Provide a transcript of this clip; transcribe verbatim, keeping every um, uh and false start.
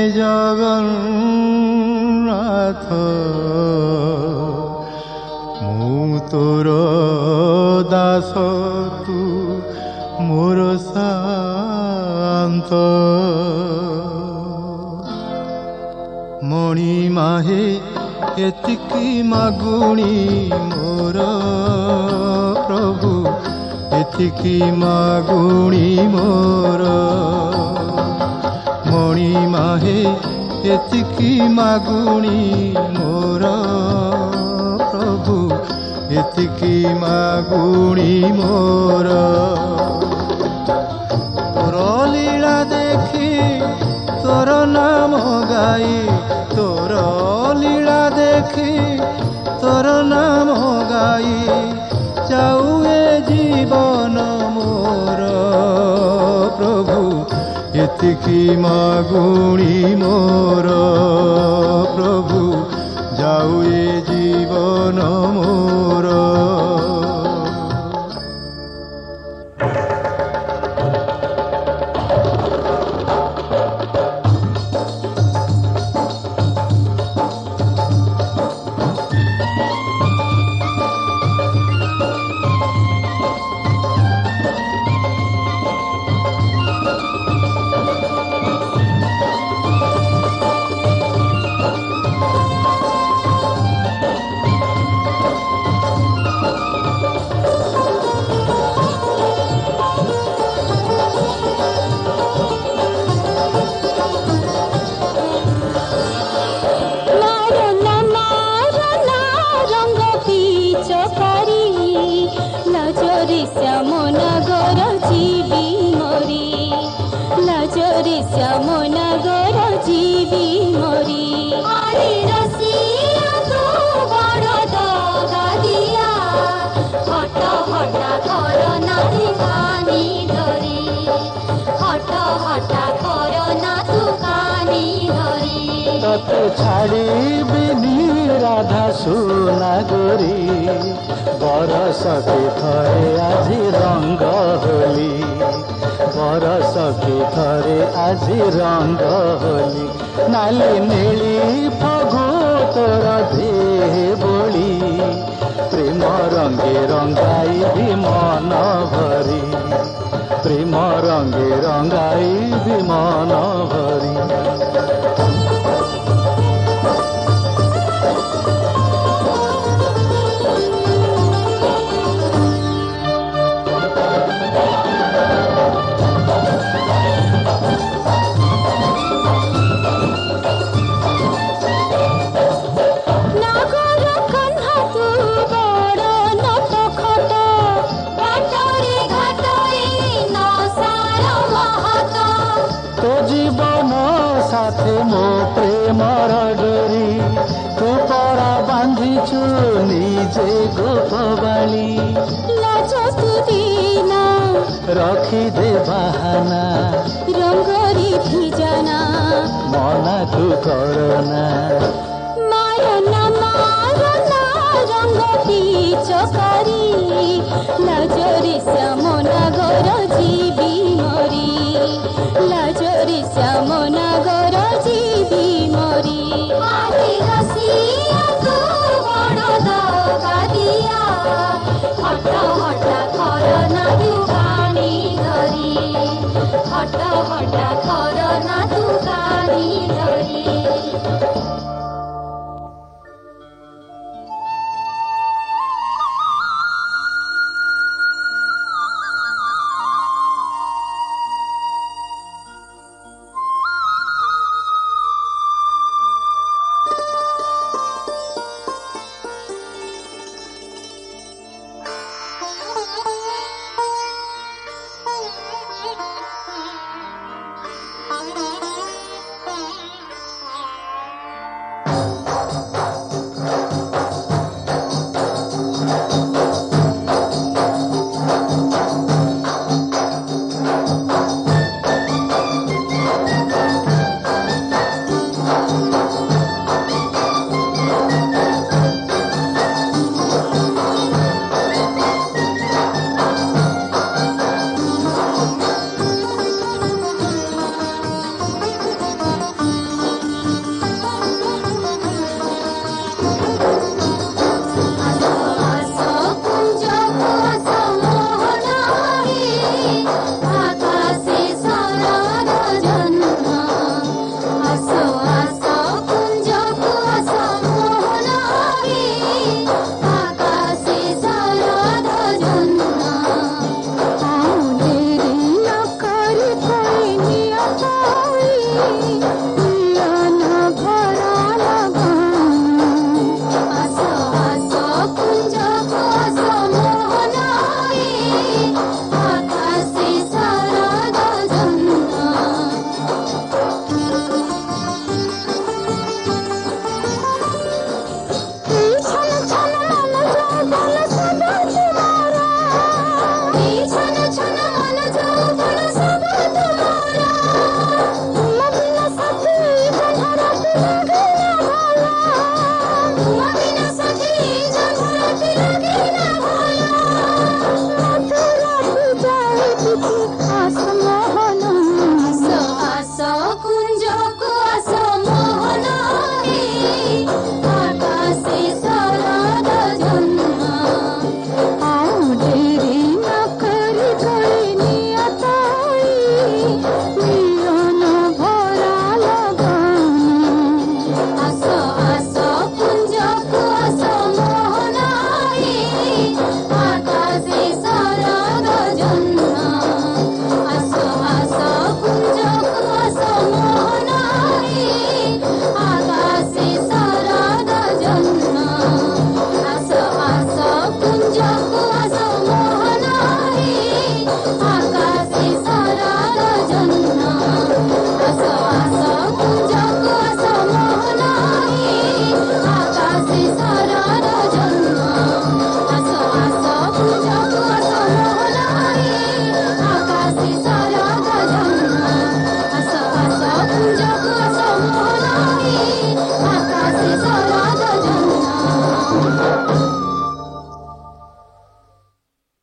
জগন্নাথ ମୁଁ ତୋର ଦାସ ତୁ ମୋର ଶାନ୍ତ ମଣି ମାହେ ଏତିକି ମାଗୁଣି ମୋର ପ୍ରଭୁ ଏତିକି ମାଗୁଣି ମୋର ମଣି ମାହେ ଏତିକି ମାଗୁଣି ମୋର ପ୍ରଭୁ ଏତିକି ମାଗୁଣି ମୋର ତୋର ଲୀଳା ଦେଖି ତୋର ନାମ ଗାଇ ତୋର ଲୀଳା ଦେଖି ତୋର ନାମ ଗାଇ ଯାଉ ଏ ଜୀବନ ମୋର ପ୍ରଭୁ ଏତିକି ମାଗୁଣି ମୋର ପ୍ରଭୁ ଯାଉ ଏ ଜୀବନ ମୋର ଛାଡ଼ିବିନି ରାଧା ସୁନା ଗୋରୀ ବରଷକେ ଥରେ ଆଜି ରଙ୍ଗ ହୋଲି ବରଷକେ ଥରେ ଆଜି ରଙ୍ଗ ହୋଲି ନାଲି ନୀଳି ଫଗୁ ତୋର ଦେହ ବୋଳି ପ୍ରେମ ରଙ୍ଗେ ରଙ୍ଗାଇବି ମନ ଭରି ପ୍ରେମ ରଙ୍ଗେ ରଙ୍ଗାଇବି ମନ ଭରି ମୋ ପ୍ରେମର ଡୋରି ତୁ ପରା ବାନ୍ଧିଛୁ ନିଜେ ଗୋପବାଣୀ ଲାଜ ତୁ ଦିନା ରଖିଦେ ବାହାନା ରଙ୍ଗରେ ଭିଜାନା ମନାକୁ କରନା ମାରନା ମାରନା ରଙ୍ଗ ପିଚକାରୀ ଲାଜରେ ଶ୍ୟାମନା ଗର ଯିବି ମରି ଲାଜରେ ଶ୍ୟାମନା ଗର ଯିବି ମରି ଆରେ ରସିଆ ତୁ ବଡ଼ ଦଗାଦିଆ ହଟ ହଟ କରନା ତୁ କାନି ଧରି ହଟ ହଟ କରନା ତୁ କାନି ଧରି বিছানা